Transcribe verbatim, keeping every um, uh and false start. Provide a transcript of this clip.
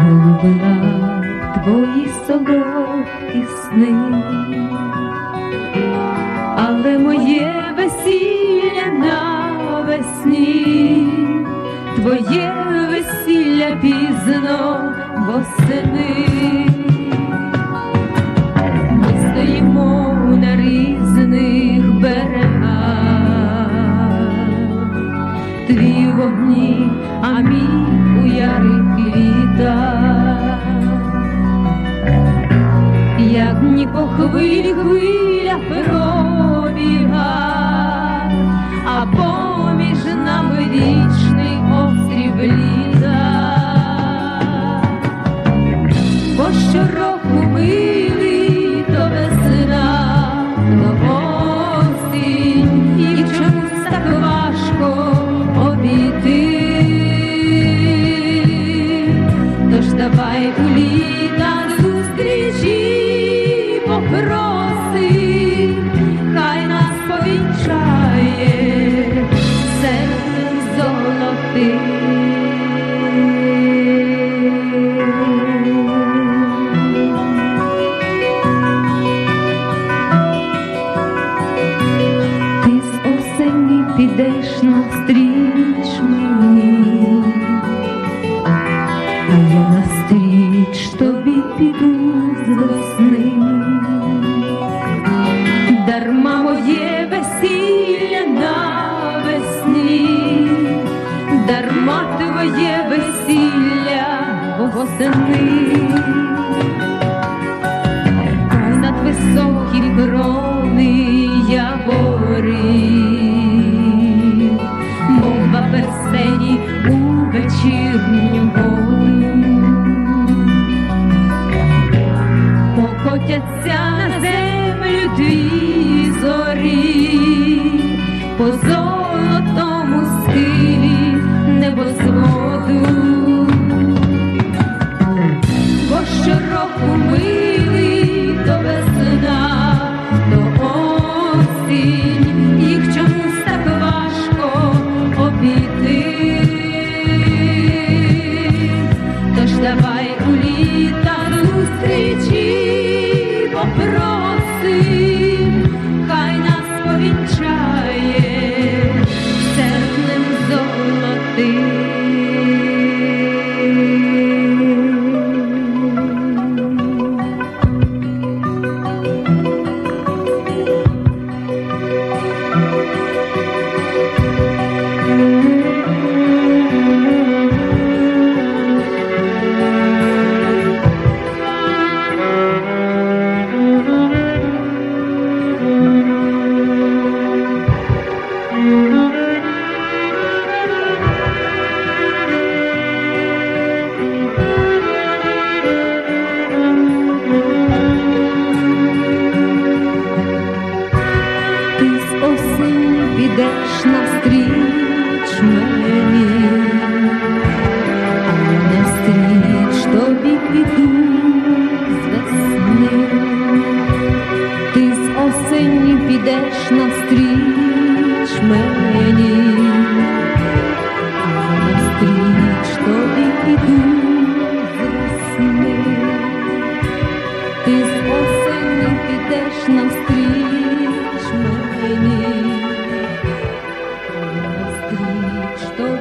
голубила твої солодкі сни, але моє весілля навесні, твоє весілля пізно восени. Ми стоїмо на різних берегах, твій у вогні, а мій у ярих квітах. Як ні по хвилі хвиля пробіга, а поміж нами вічний острів літа. Бо щороку милий то весна, то осінь, і чомусь так важко обійти. Тож давай у літа зустрічі попроси, хай нас повінчає серцем золотим. Ти з осені підеш навстріч мені, а я навстріч тобі піду з весни. Дарма моє весілля навесні, дарма твоє весілля восени. Понад високі крони яворів, мов в апельсині у вечірню гору, покотяться на землю дві зорі, по золотому схилі небосводу. Бо щороку милий то весна, то осінь, їх чомусь так важко обійти. Тож давай у літа зустрічі попроси, хай нас повінчає серцем золотим. Підеш навстріч мені, а я навстріч тобі піду з весни. Ти з осені підеш навстріч мені, а я навстріч тобі піду з весни. Ти з осені підеш навстріч мені, что